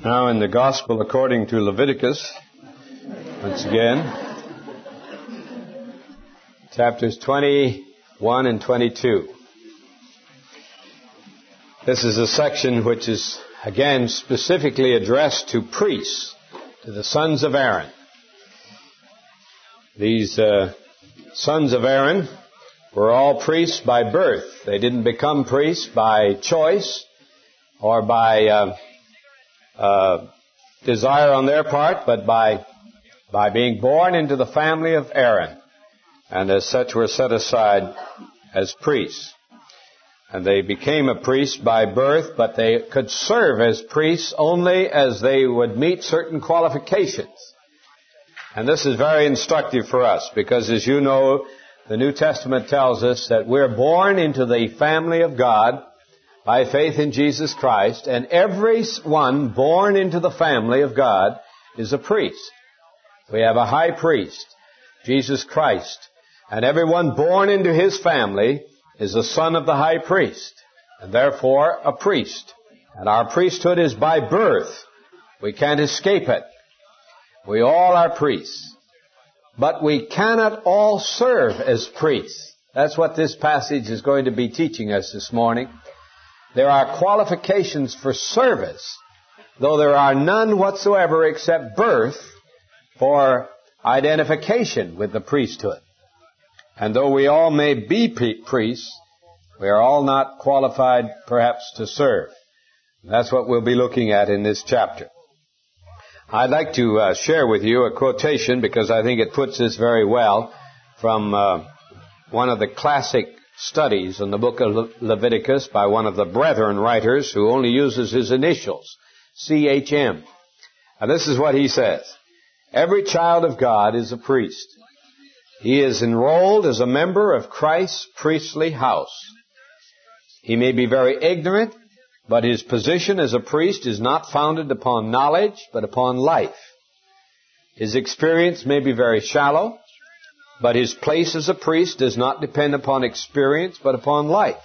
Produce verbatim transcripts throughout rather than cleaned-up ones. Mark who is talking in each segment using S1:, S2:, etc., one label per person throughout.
S1: Now in the Gospel according to Leviticus, once again, chapters twenty-one and twenty-two. This is a section which is, again, specifically addressed to priests, to the sons of Aaron. These uh, sons of Aaron were all priests by birth. They didn't become priests by choice or by uh, uh, desire on their part, but by by being born into the family of Aaron, and as such were set aside as priests. And they became a priest by birth, but they could serve as priests only as they would meet certain qualifications. And this is very instructive for us, because as you know, the New Testament tells us that we're born into the family of God by faith in Jesus Christ, and every one born into the family of God is a priest. We have a high priest, Jesus Christ, and everyone born into his family is a son of the high priest, and therefore a priest. And our priesthood is by birth. We can't escape it. We all are priests. But we cannot all serve as priests. That's what this passage is going to be teaching us this morning. There are qualifications for service, though there are none whatsoever except birth for identification with the priesthood. And though we all may be priests, we are all not qualified perhaps to serve. That's what we'll be looking at in this chapter. I'd like to uh, share with you a quotation, because I think it puts this very well, from uh, one of the classic studies in the book of Le- Leviticus by one of the brethren writers who only uses his initials, C H M. And this is what he says. Every child of God is a priest. He is enrolled as a member of Christ's priestly house. He may be very ignorant, but his position as a priest is not founded upon knowledge, but upon life. His experience may be very shallow, but his place as a priest does not depend upon experience, but upon life.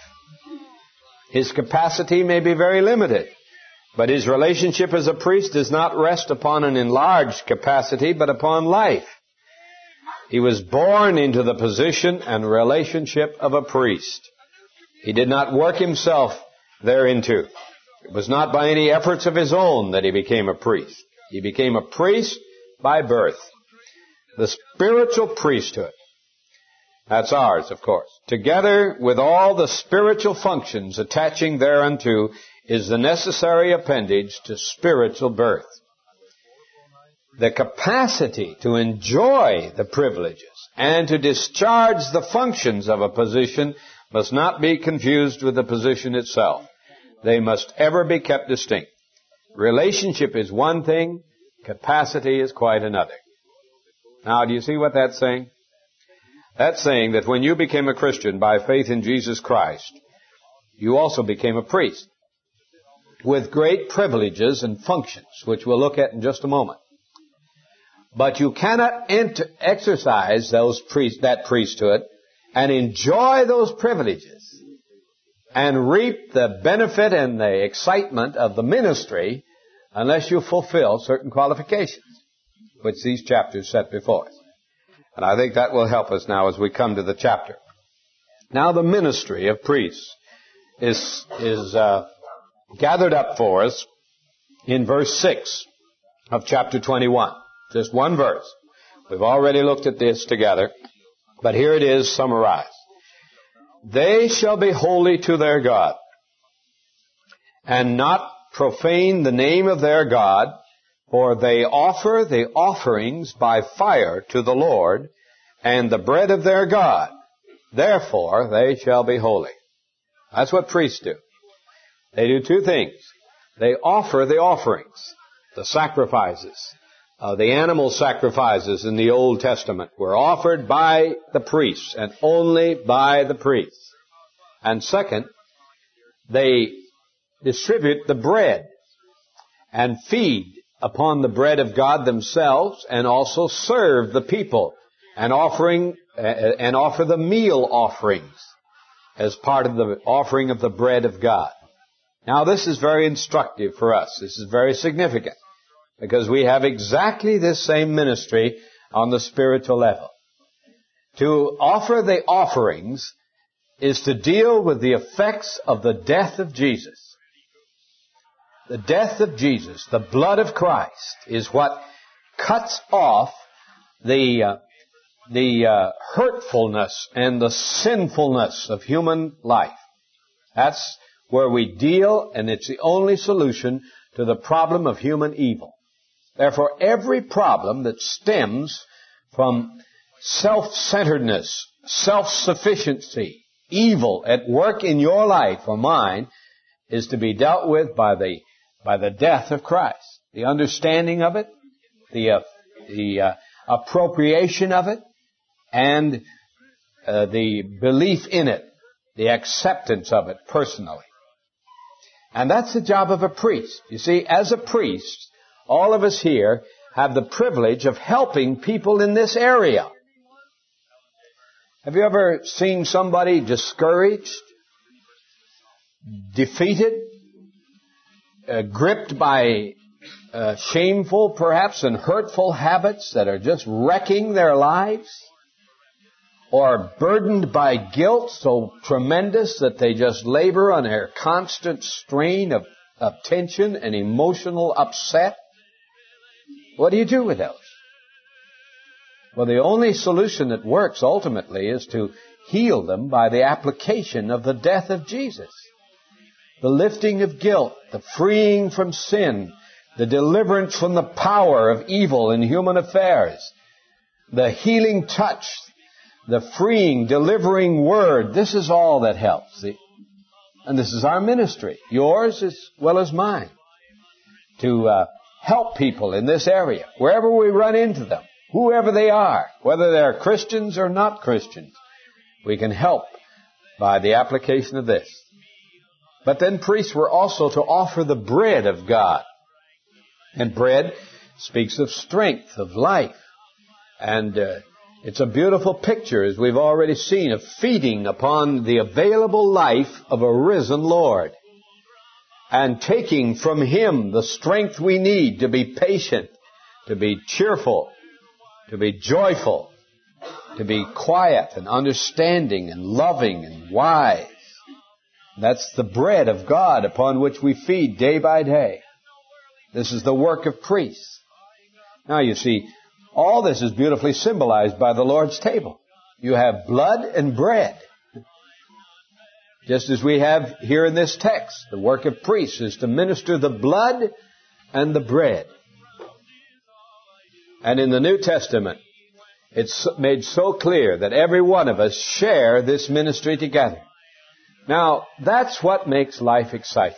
S1: His capacity may be very limited, but his relationship as a priest does not rest upon an enlarged capacity, but upon life. He was born into the position and relationship of a priest. He did not work himself thereinto. It was not by any efforts of his own that he became a priest. He became a priest by birth. The spiritual priesthood, that's ours, of course, together with all the spiritual functions attaching thereunto, is the necessary appendage to spiritual birth. The capacity to enjoy the privileges and to discharge the functions of a position must not be confused with the position itself. They must ever be kept distinct. Relationship is one thing, capacity is quite another. Now, do you see what that's saying? That's saying that when you became a Christian by faith in Jesus Christ, you also became a priest with great privileges and functions, which we'll look at in just a moment. But you cannot enter, exercise those priest, that priesthood and enjoy those privileges and reap the benefit and the excitement of the ministry unless you fulfill certain qualifications, which these chapters set before us. And I think that will help us now as we come to the chapter. Now the ministry of priests is, is uh, gathered up for us in verse six of chapter twenty-one. Just one verse. We've already looked at this together, but here it is summarized. They shall be holy to their God, and not profane the name of their God, for they offer the offerings by fire to the Lord, and the bread of their God. Therefore they shall be holy. That's what priests do. They do two things. They offer the offerings, the sacrifices. Uh, the animal sacrifices in the Old Testament were offered by the priests, and only by the priests. And second, they distribute the bread and feed upon the bread of God themselves, and also serve the people and offering uh, and offer the meal offerings as part of the offering of the bread of God. Now this is very instructive for us. This is very significant because we have exactly this same ministry on the spiritual level. To offer the offerings is to deal with the effects of the death of Jesus. The death of Jesus, the blood of Christ, is what cuts off the uh, the uh, hurtfulness and the sinfulness of human life. That's where we deal, and it's the only solution to the problem of human evil. Therefore, every problem that stems from self-centeredness, self-sufficiency, evil at work in your life or mine is to be dealt with by the by the death of Christ. The understanding of it, the uh, the uh, appropriation of it, and uh, the belief in it, the acceptance of it personally. And that's the job of a priest. You see, as a priest, all of us here have the privilege of helping people in this area. Have you ever seen somebody discouraged, defeated, uh, gripped by uh, shameful, perhaps, and hurtful habits that are just wrecking their lives? Or burdened by guilt so tremendous that they just labor under a constant strain of, of tension and emotional upset? What do you do with those? Well, the only solution that works ultimately is to heal them by the application of the death of Jesus. The lifting of guilt, the freeing from sin, the deliverance from the power of evil in human affairs, the healing touch, the freeing, delivering word. This is all that helps. See? And this is our ministry, yours as well as mine, to uh, help people in this area, wherever we run into them, whoever they are, whether they're Christians or not Christians. We can help by the application of this. But then priests were also to offer the bread of God. And bread speaks of strength, of life. And uh, it's a beautiful picture, as we've already seen, of feeding upon the available life of a risen Lord. And taking from Him the strength we need to be patient, to be cheerful, to be joyful, to be quiet and understanding and loving and wise. That's the bread of God upon which we feed day by day. This is the work of priests. Now you see, all this is beautifully symbolized by the Lord's table. You have blood and bread. Just as we have here in this text, the work of priests is to minister the blood and the bread. And in the New Testament, it's made so clear that every one of us share this ministry together. Now, that's what makes life exciting.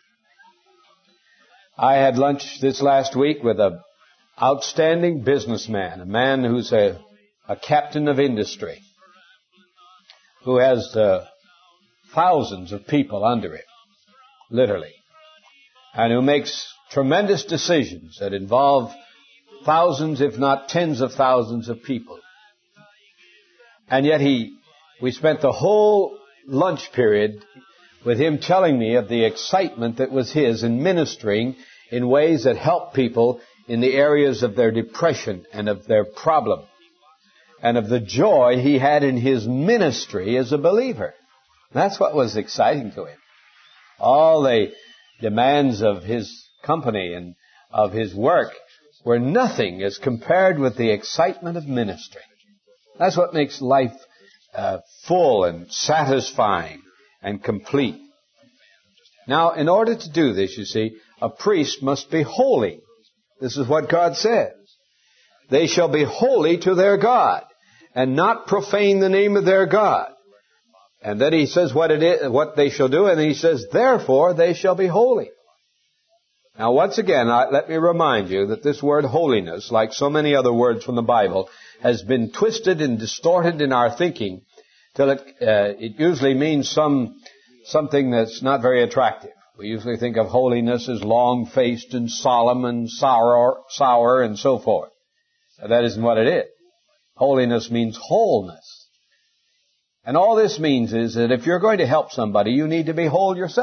S1: I had lunch this last week with an outstanding businessman, a man who's a, a captain of industry, who has uh, thousands of people under him, literally, and who makes tremendous decisions that involve thousands, if not tens of thousands of people. And yet he, we spent the whole lunch period with him telling me of the excitement that was his in ministering in ways that help people in the areas of their depression and of their problem, and of the joy he had in his ministry as a believer. That's what was exciting to him. All the demands of his company and of his work were nothing as compared with the excitement of ministry. That's what makes life uh, full and satisfying and complete. Now, in order to do this, you see, a priest must be holy. This is what God says. They shall be holy to their God, and not profane the name of their God. And then he says what it is, what they shall do, and then he says, therefore they shall be holy. Now, once again, let me remind you that this word holiness, like so many other words from the Bible, has been twisted and distorted in our thinking till it, uh, it usually means some something that's not very attractive. We usually think of holiness as long-faced and solemn and sour, sour and so forth. Now, that isn't what it is. Holiness means wholeness. And all this means is that if you're going to help somebody, you need to be whole yourself.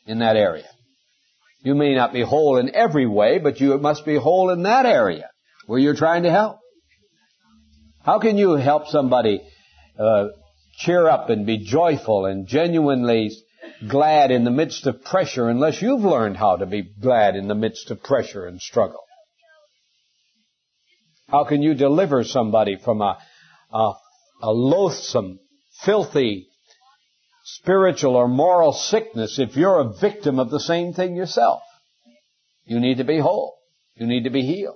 S1: in that area. You may not be whole in every way, but you must be whole in that area where you're trying to help. How can you help somebody uh, cheer up and be joyful and genuinely glad in the midst of pressure unless you've learned how to be glad in the midst of pressure and struggle? How can you deliver somebody from a, a, a loathsome, filthy, spiritual or moral sickness if you're a victim of the same thing yourself? You need to be whole. You need to be healed.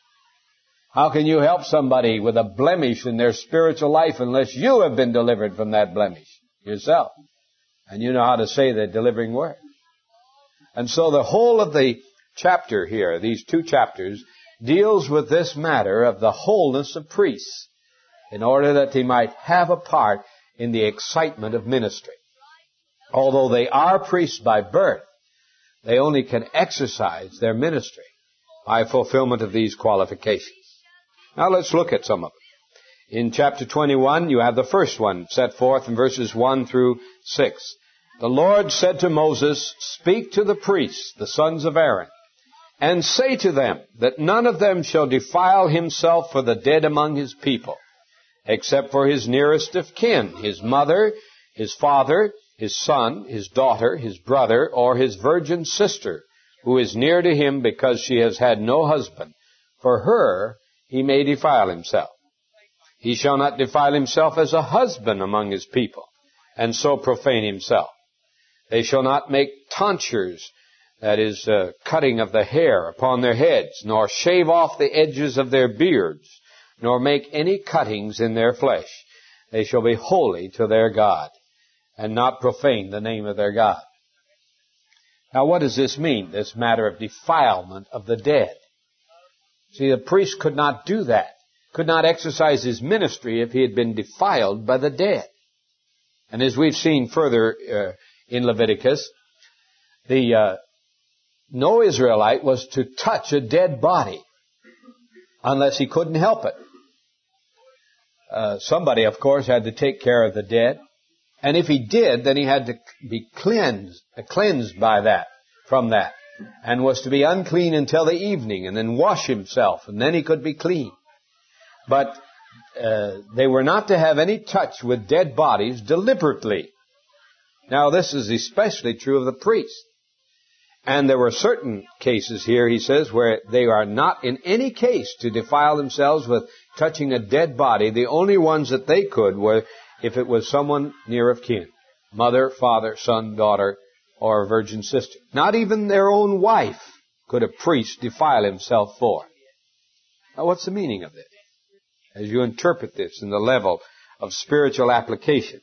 S1: How can you help somebody with a blemish in their spiritual life unless you have been delivered from that blemish yourself? And you know how to say the delivering word. And so the whole of the chapter here, these two chapters, deals with this matter of the wholeness of priests in order that they might have a part in the excitement of ministry. Although they are priests by birth, they only can exercise their ministry by fulfillment of these qualifications. Now let's look at some of them. In chapter twenty-one, you have the first one set forth in verses one through six. The Lord said to Moses, "Speak to the priests, the sons of Aaron, and say to them that none of them shall defile himself for the dead among his people, except for his nearest of kin, his mother, his father, his son, his daughter, his brother, or his virgin sister, who is near to him because she has had no husband. For her he may defile himself. He shall not defile himself as a husband among his people, and so profane himself. They shall not make tonsures, that is, uh, cutting of the hair upon their heads, nor shave off the edges of their beards, nor make any cuttings in their flesh. They shall be holy to their God, and not profane the name of their God." Now what does this mean, this matter of defilement of the dead? See, the priest could not do that, could not exercise his ministry if he had been defiled by the dead. And as we've seen further uh, in Leviticus, the uh, no Israelite was to touch a dead body unless he couldn't help it. Uh, somebody, of course, had to take care of the dead. And if he did, then he had to be cleansed, uh, cleansed by that, from that, and was to be unclean until the evening, and then wash himself, and then he could be clean. But uh, they were not to have any touch with dead bodies deliberately. Now, this is especially true of the priest. And there were certain cases here, he says, where they are not in any case to defile themselves with touching a dead body. The only ones that they could were if it was someone near of kin, mother, father, son, daughter, or a virgin sister. Not even their own wife could a priest defile himself for. Now, what's the meaning of this? As you interpret this in the level of spiritual application.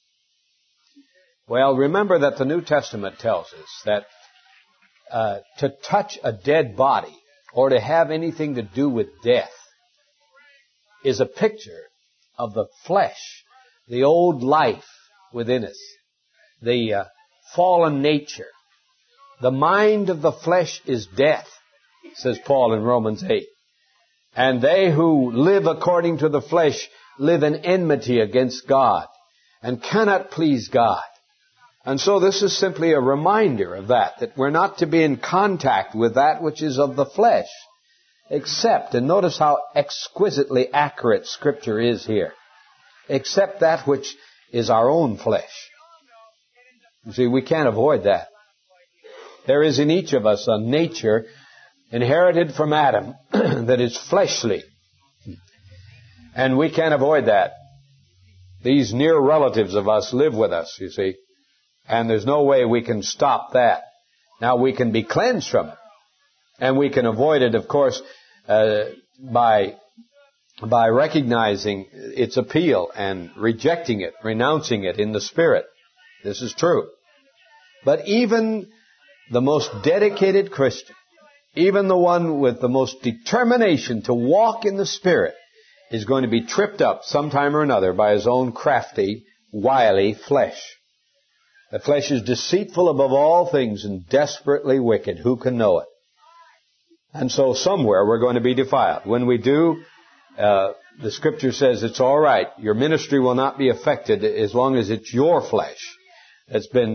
S1: Well, remember that the New Testament tells us that uh, to touch a dead body or to have anything to do with death is a picture of the flesh, the old life within us, the uh, fallen nature. The mind of the flesh is death, says Paul in Romans eight. And they who live according to the flesh live in enmity against God and cannot please God. And so this is simply a reminder of that, that we're not to be in contact with that which is of the flesh, except, and notice how exquisitely accurate Scripture is here, except that which is our own flesh. You see, we can't avoid that. There is in each of us a nature inherited from Adam that is fleshly. And we can't avoid that. These near relatives of us live with us, you see. And there's no way we can stop that. Now, we can be cleansed from it. And we can avoid it, of course, uh, by by recognizing its appeal and rejecting it, renouncing it in the Spirit. This is true. But even the most dedicated Christian, even the one with the most determination to walk in the Spirit, is going to be tripped up sometime or another by his own crafty, wily flesh. The flesh is deceitful above all things and desperately wicked. Who can know it? And so somewhere we're going to be defiled. When we do, uh, the Scripture says it's all right. Your ministry will not be affected as long as it's your flesh that's been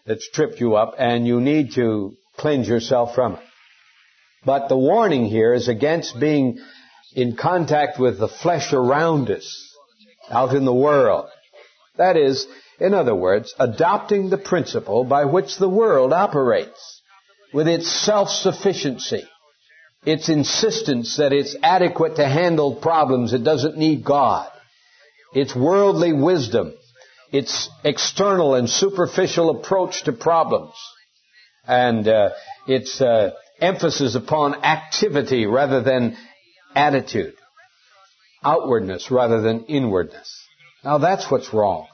S1: that's tripped you up, and you need to cleanse yourself from it. But the warning here is against being in contact with the flesh around us, out in the world. That is, in other words, adopting the principle by which the world operates, with its self-sufficiency, its insistence that it's adequate to handle problems, it doesn't need God, its worldly wisdom, its external and superficial approach to problems, and uh, its uh, emphasis upon activity rather than attitude, outwardness rather than inwardness. Now that's what's wrong.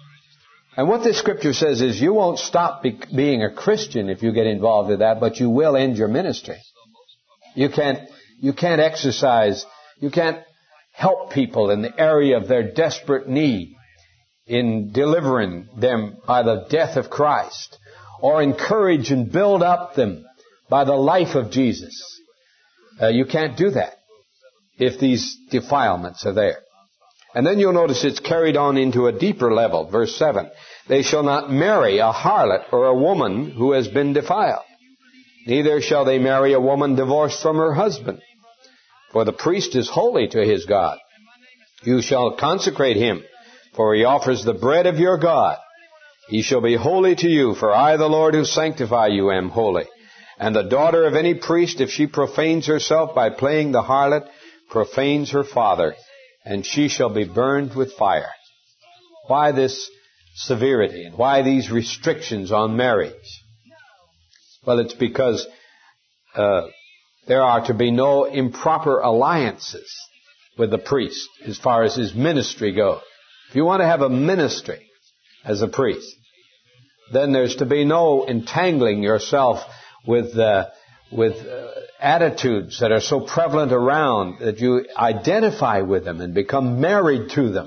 S1: And what this scripture says is you won't stop be- being a Christian if you get involved with that, but you will end your ministry. You can't, you can't exercise, you can't help people in the area of their desperate need in delivering them by the death of Christ, or encourage and build up them by the life of Jesus. Uh, you can't do that if these defilements are there. And then you'll notice it's carried on into a deeper level. Verse seven. They shall not marry a harlot or a woman who has been defiled. Neither shall they marry a woman divorced from her husband. For the priest is holy to his God. You shall consecrate him, for he offers the bread of your God. He shall be holy to you, for I, the Lord who sanctify you, am holy. And the daughter of any priest, if she profanes herself by playing the harlot, profanes her father, and she shall be burned with fire. Why this severity, and why these restrictions on marriage? Well, it's because uh, there are to be no improper alliances with the priest as far as his ministry goes. If you want to have a ministry as a priest, then there's to be no entangling yourself with uh, with uh, attitudes that are so prevalent around that you identify with them and become married to them.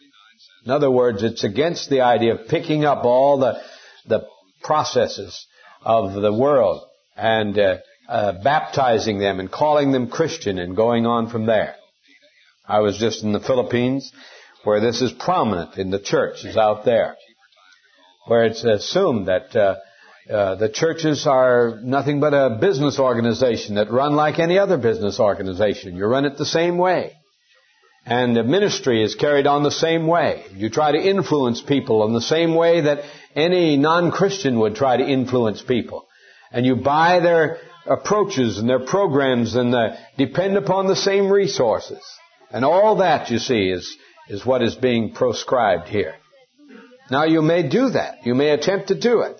S1: In other words, it's against the idea of picking up all the the processes of the world and uh, uh, baptizing them and calling them Christian and going on from there. I was just in the Philippines, where this is prominent in the churches out there, where it's assumed that uh, uh, the churches are nothing but a business organization that run like any other business organization. You run it the same way. And the ministry is carried on the same way. You try to influence people in the same way that any non-Christian would try to influence people. And you buy their approaches and their programs and uh, depend upon the same resources. And all that, you see, is, is what is being proscribed here. Now, you may do that. You may attempt to do it.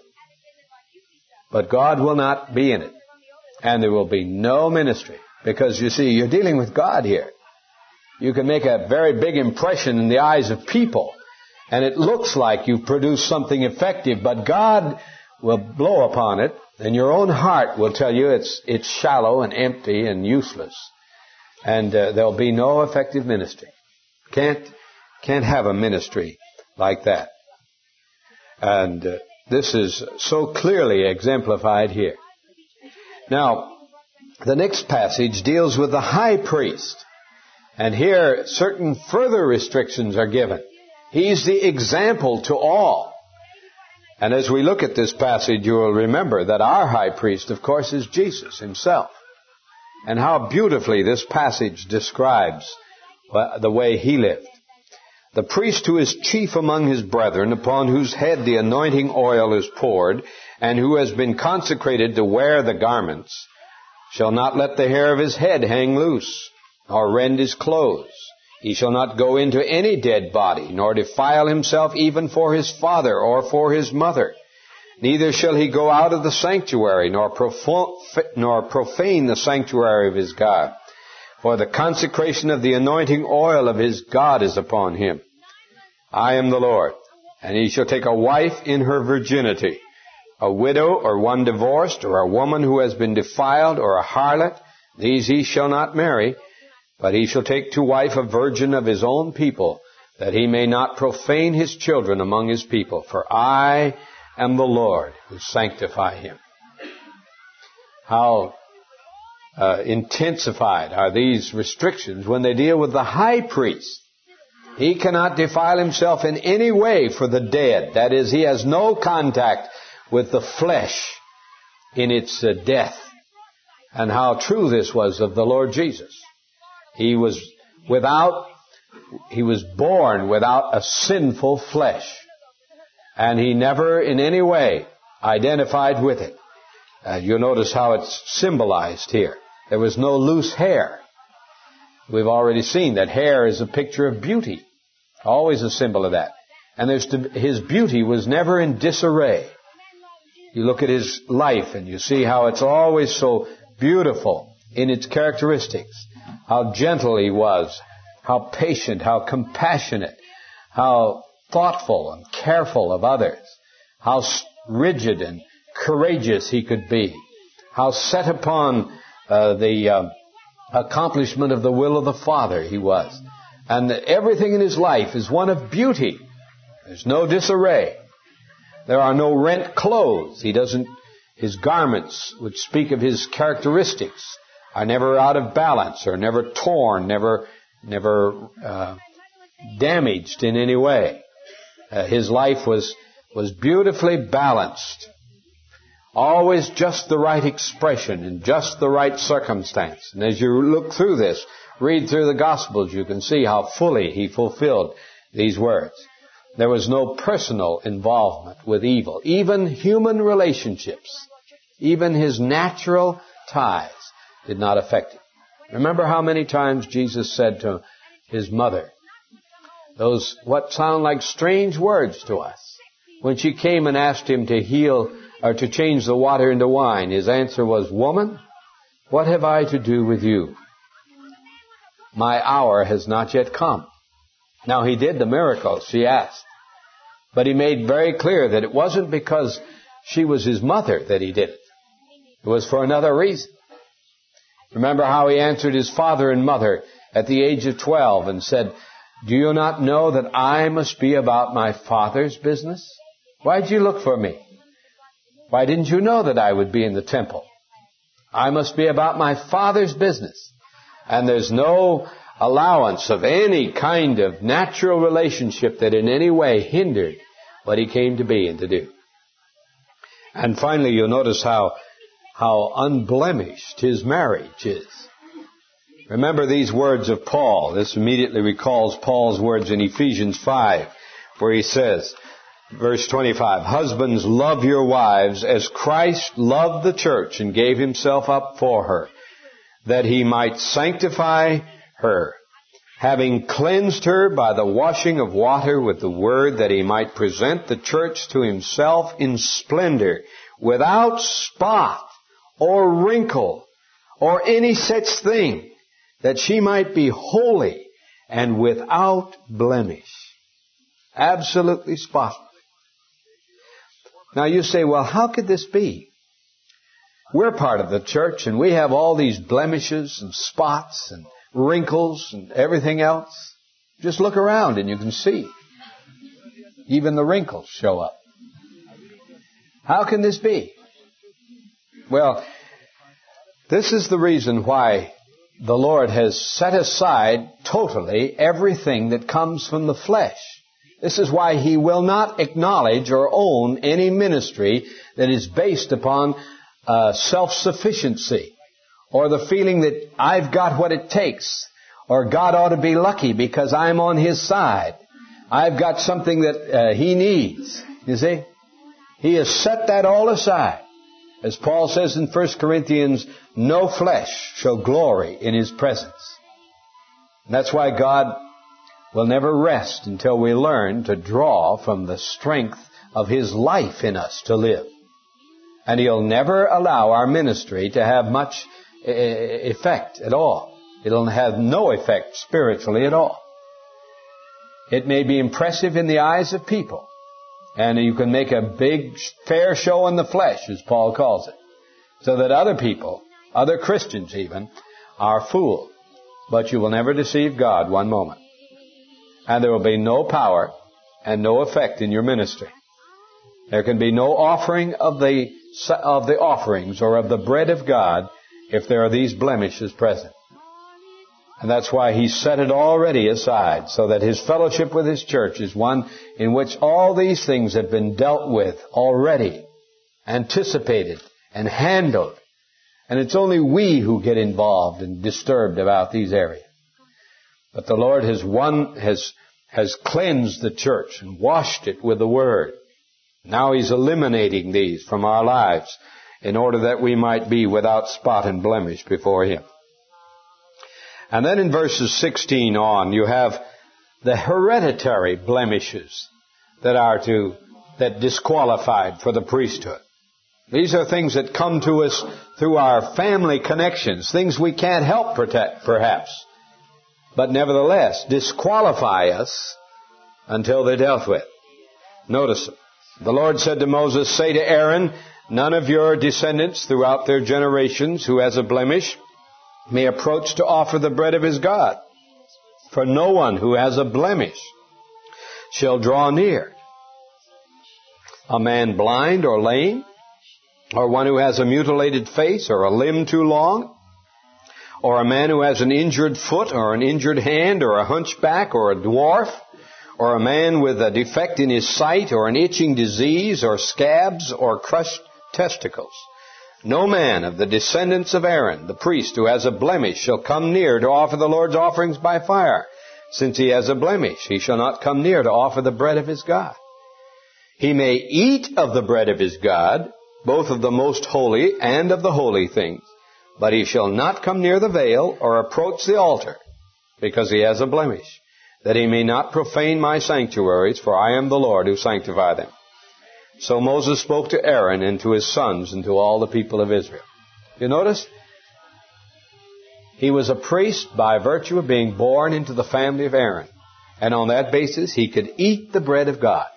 S1: But God will not be in it. And there will be no ministry. Because, you see, you're dealing with God here. You can make a very big impression in the eyes of people, and it looks like you've produced something effective, but God will blow upon it, and your own heart will tell you it's it's shallow and empty and useless, and uh, there'll be no effective ministry. Can't can't have a ministry like that. And uh, this is so clearly exemplified here. Now, the next passage deals with the high priest. And here, certain further restrictions are given. He's the example to all. And as we look at this passage, you will remember that our high priest, of course, is Jesus himself. And how beautifully this passage describes the way he lived. The priest who is chief among his brethren, upon whose head the anointing oil is poured, and who has been consecrated to wear the garments, shall not let the hair of his head hang loose, nor rend his clothes. He shall not go into any dead body, nor defile himself even for his father or for his mother. Neither shall he go out of the sanctuary, nor profane the sanctuary of his God. For the consecration of the anointing oil of his God is upon him. I am the Lord. And he shall take a wife in her virginity, a widow or one divorced, or a woman who has been defiled, or a harlot. These he shall not marry. But he shall take to wife a virgin of his own people, that he may not profane his children among his people. For I am the Lord who sanctify him. How uh, intensified are these restrictions when they deal with the high priest. He cannot defile himself in any way for the dead. That is, he has no contact with the flesh in its uh, death. And how true this was of the Lord Jesus. He was without, he was born without a sinful flesh. And he never in any way identified with it. Uh, you'll notice how it's symbolized here. There was no loose hair. We've already seen that hair is a picture of beauty. Always a symbol of that. And there's to, his beauty was never in disarray. You look at his life and you see how it's always so beautiful in its characteristics. How gentle he was. How patient, how compassionate, how thoughtful and careful of others. How rigid and courageous he could be. How set upon uh, the uh, accomplishment of the will of the Father he was. And everything in his life is one of beauty. There's no disarray. There are no rent clothes. He doesn't, his garments, which speak of his characteristics, are never out of balance or never torn, never, never uh, damaged in any way. Uh, his life was, was beautifully balanced. Always just the right expression in just the right circumstance. And as you look through this, read through the Gospels, you can see how fully he fulfilled these words. There was no personal involvement with evil. Even human relationships, even his natural ties did not affect him. Remember how many times Jesus said to his mother, those what sound like strange words to us. When she came and asked him to heal or to change the water into wine, his answer was, "Woman, what have I to do with you? My hour has not yet come." Now he did the miracle, she asked. But he made very clear that it wasn't because she was his mother that he did it. It was for another reason. Remember how he answered his father and mother at the age of twelve and said, "Do you not know that I must be about my Father's business? Why did you look for me? Why didn't you know that I would be in the temple? I must be about my Father's business." And there's no allowance of any kind of natural relationship that in any way hindered what he came to be and to do. And finally, you'll notice how, how unblemished his marriage is. Remember these words of Paul. This immediately recalls Paul's words in Ephesians five, where he says, verse twenty-five, "Husbands, love your wives as Christ loved the church and gave himself up for her, that he might sanctify her, having cleansed her by the washing of water with the word, that he might present the church to himself in splendor, without spot or wrinkle or any such thing, that she might be holy and without blemish." Absolutely spotless. Now you say, well, how could this be? We're part of the church and we have all these blemishes and spots and wrinkles and everything else. Just look around and you can see. Even the wrinkles show up. How can this be? Well, this is the reason why the Lord has set aside totally everything that comes from the flesh. This is why he will not acknowledge or own any ministry that is based upon uh, self-sufficiency, or the feeling that I've got what it takes, or God ought to be lucky because I'm on his side. I've got something that uh, he needs. You see? He has set that all aside. As Paul says in First Corinthians, no flesh shall glory in his presence. And that's why God will never rest until we learn to draw from the strength of his life in us to live. And he'll never allow our ministry to have much effect at all. It'll have no effect spiritually at all. It may be impressive in the eyes of people, and you can make a big, fair show in the flesh, as Paul calls it, so that other people, other Christians even, are fooled. But you will never deceive God one moment. And there will be no power and no effect in your ministry. There can be no offering of the of the offerings or of the bread of God if there are these blemishes present. And that's why he set it already aside, so that his fellowship with his church is one in which all these things have been dealt with already anticipated and handled. And it's only we who get involved and disturbed about these areas. But the Lord has won, has, has cleansed the church and washed it with the Word. Now He's eliminating these from our lives in order that we might be without spot and blemish before Him. And then in verses sixteen on, you have the hereditary blemishes that are to, that disqualified for the priesthood. These are things that come to us through our family connections, things we can't help protect, perhaps, but nevertheless disqualify us until they're dealt with. Notice, the Lord said to Moses, "Say to Aaron, none of your descendants throughout their generations who has a blemish may approach to offer the bread of his God. For no one who has a blemish shall draw near. A man blind or lame, or one who has a mutilated face, or a limb too long, or a man who has an injured foot, or an injured hand, or a hunchback, or a dwarf, or a man with a defect in his sight, or an itching disease, or scabs, or crushed testicles. No man of the descendants of Aaron, the priest, who has a blemish, shall come near to offer the Lord's offerings by fire. Since he has a blemish, he shall not come near to offer the bread of his God. He may eat of the bread of his God, both of the most holy and of the holy things, but he shall not come near the veil or approach the altar, because he has a blemish, that he may not profane my sanctuaries, for I am the Lord who sanctify them." So Moses spoke to Aaron and to his sons and to all the people of Israel. You notice? He was a priest by virtue of being born into the family of Aaron. And on that basis, he could eat the bread of God.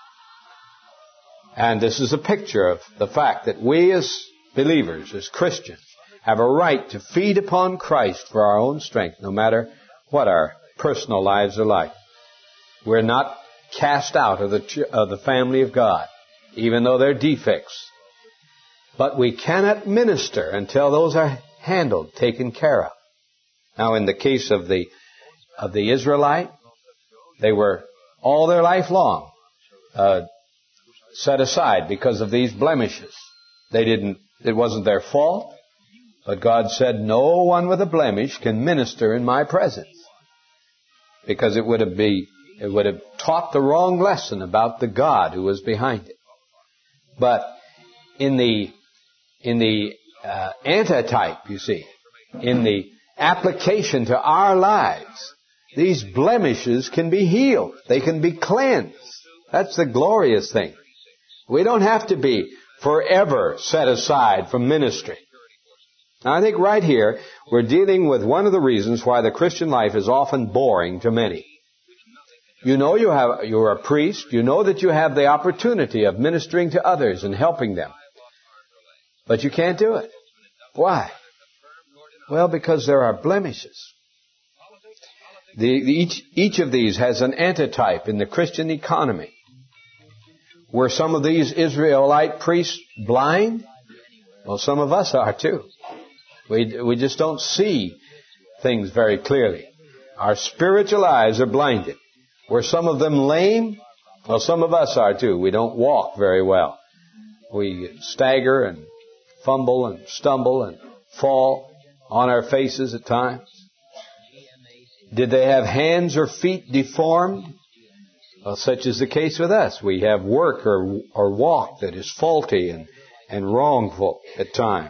S1: And this is a picture of the fact that we as believers, as Christians, have a right to feed upon Christ for our own strength, no matter what our personal lives are like. We're not cast out of the, of the family of God, even though they're defects. But we cannot minister until those are handled, taken care of. Now, in the case of the of the Israelite, they were all their life long uh, set aside because of these blemishes. They didn't. It wasn't their fault, but God said, "No one with a blemish can minister in my presence," because it would have be it would have taught the wrong lesson about the God who was behind it. But in the in the uh, antitype, you see, in the application to our lives, these blemishes can be healed. They can be cleansed. That's the glorious thing. We don't have to be forever set aside from ministry. Now, I think right here we're dealing with one of the reasons why the Christian life is often boring to many. You know you have, you're a priest. You know that you have the opportunity of ministering to others and helping them. But you can't do it. Why? Well, because there are blemishes. The, the, each, each of these has an antitype in the Christian economy. Were some of these Israelite priests blind? Well, some of us are too. We, we just don't see things very clearly. Our spiritual eyes are blinded. Were some of them lame? Well, some of us are too. We don't walk very well. We stagger and fumble and stumble and fall on our faces at times. Did they have hands or feet deformed? Well, such is the case with us. We have work or, or walk that is faulty and, and wrongful at times.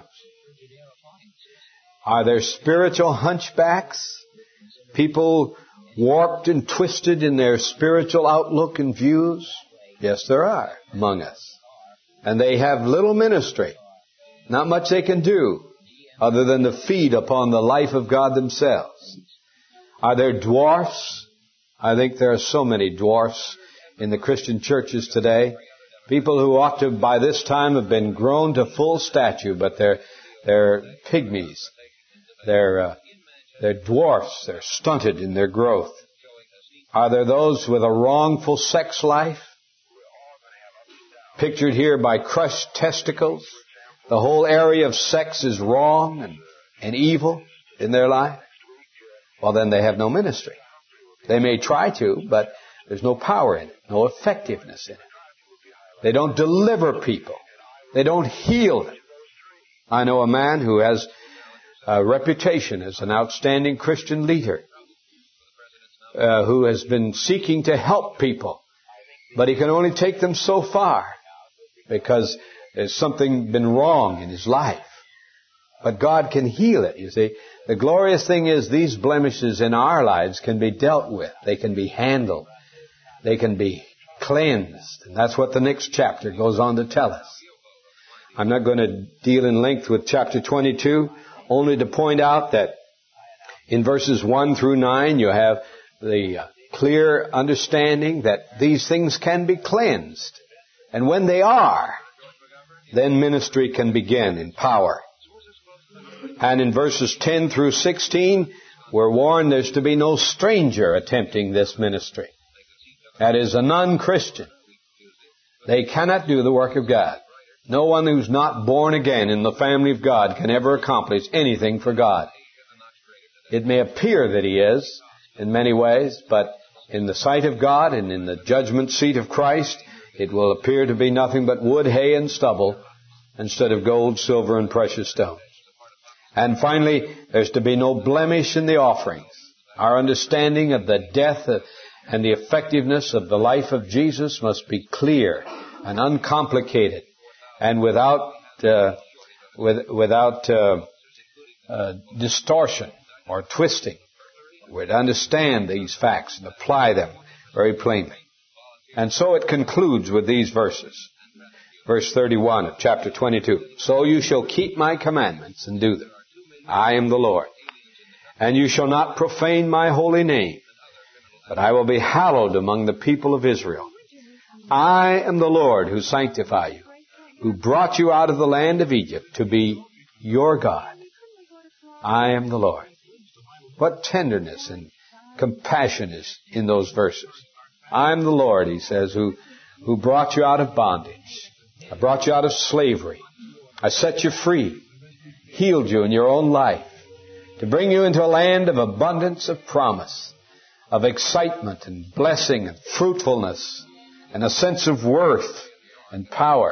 S1: Are there spiritual hunchbacks? People warped and twisted in their spiritual outlook and views? Yes, there are among us. And they have little ministry. Not much they can do other than to feed upon the life of God themselves. Are there dwarfs? I think there are so many dwarfs in the Christian churches today. People who ought to by this time have been grown to full stature, but they're, they're pygmies. They're, uh, they're dwarfs. They're stunted in their growth. Are there those with a wrongful sex life? Pictured here by crushed testicles. The whole area of sex is wrong and, and evil in their life. Well, then they have no ministry. They may try to, but there's no power in it, no effectiveness in it. They don't deliver people. They don't heal them. I know a man who has a reputation as an outstanding Christian leader, uh, who has been seeking to help people, but he can only take them so far because there's something been wrong in his life. But God can heal it, you see. The glorious thing is these blemishes in our lives can be dealt with. They can be handled. They can be cleansed. And that's what the next chapter goes on to tell us. I'm not going to deal in length with chapter twenty-two, only to point out that in verses one through nine you have the clear understanding that these things can be cleansed. And when they are, then ministry can begin in power. And in verses ten through sixteen, we're warned there's to be no stranger attempting this ministry. That is, a non-Christian. They cannot do the work of God. No one who's not born again in the family of God can ever accomplish anything for God. It may appear that he is in many ways, but in the sight of God and in the judgment seat of Christ, it will appear to be nothing but wood, hay, and stubble instead of gold, silver, and precious stones. And finally, there's to be no blemish in the offerings. Our understanding of the death and the effectiveness of the life of Jesus must be clear and uncomplicated and without uh, with, without uh, uh, distortion or twisting. We're to understand these facts and apply them very plainly. And so it concludes with these verses. Verse thirty-one of chapter twenty-two. So you shall keep my commandments and do them. I am the Lord. And you shall not profane my holy name, but I will be hallowed among the people of Israel. I am the Lord who sanctify you, who brought you out of the land of Egypt to be your God. I am the Lord. What tenderness and compassion is in those verses. I am the Lord, he says, who, who brought you out of bondage. I brought you out of slavery. I set you free, healed you in your own life, to bring you into a land of abundance of promise, of excitement and blessing and fruitfulness and a sense of worth and power,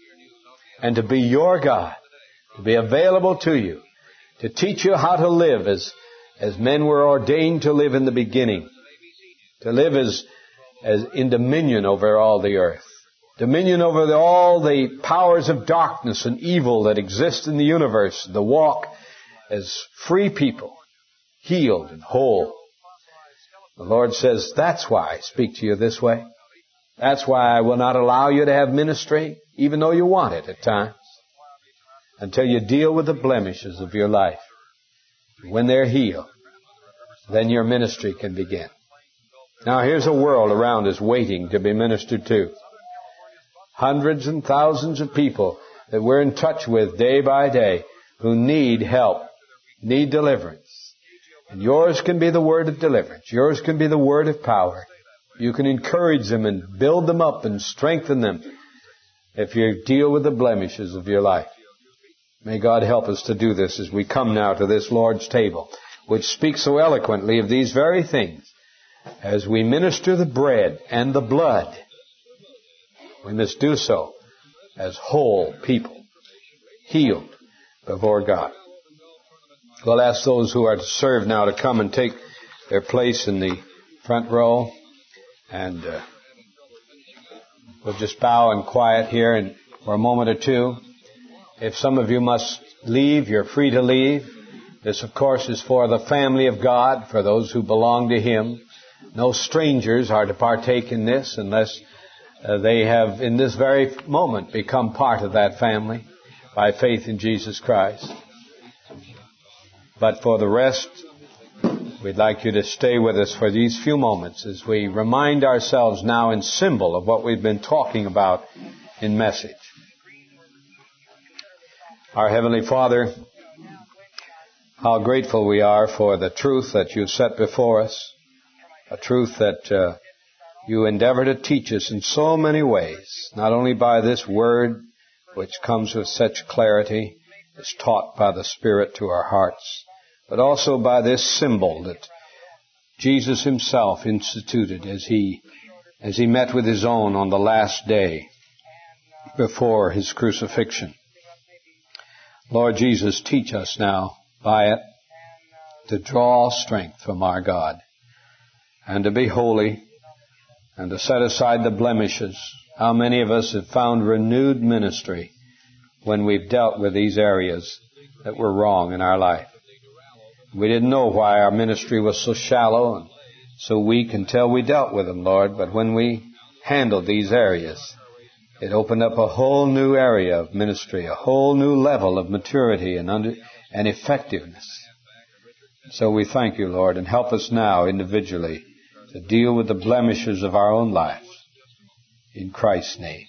S1: and to be your God, to be available to you, to teach you how to live as, as men were ordained to live in the beginning, to live as, as in dominion over all the earth. Dominion over the, all the powers of darkness and evil that exist in the universe. To walk as free people, healed and whole. The Lord says, that's why I speak to you this way. That's why I will not allow you to have ministry, even though you want it at times, until you deal with the blemishes of your life. When they're healed, then your ministry can begin. Now here's a world around us waiting to be ministered to. Hundreds and thousands of people that we're in touch with day by day who need help, need deliverance. And yours can be the word of deliverance. Yours can be the word of power. You can encourage them and build them up and strengthen them if you deal with the blemishes of your life. May God help us to do this as we come now to this Lord's table, which speaks so eloquently of these very things. As we minister the bread and the blood, we must do so as whole people, healed before God. We'll ask those who are to serve now to come and take their place in the front row. And uh, we'll just bow in quiet here and for a moment or two. If some of you must leave, you're free to leave. This, of course, is for the family of God, for those who belong to Him. No strangers are to partake in this unless uh, they have, in this very moment, become part of that family by faith in Jesus Christ. But for the rest, we'd like you to stay with us for these few moments as we remind ourselves now in symbol of what we've been talking about in message. Our Heavenly Father, how grateful we are for the truth that you've set before us, a truth that uh, you endeavor to teach us in so many ways, not only by this word, which comes with such clarity, is taught by the Spirit to our hearts, but also by this symbol that Jesus Himself instituted as He, as He met with His own on the last day. before His crucifixion. Lord Jesus, teach us now by it to draw strength from our God and to be holy and to set aside the blemishes. How many of us have found renewed ministry when we've dealt with these areas that were wrong in our life? We didn't know why our ministry was so shallow and so weak until we dealt with them, Lord. But when we handled these areas, it opened up a whole new area of ministry, a whole new level of maturity and under, and effectiveness. So we thank you, Lord, and help us now individually to deal with the blemishes of our own lives. In Christ's name.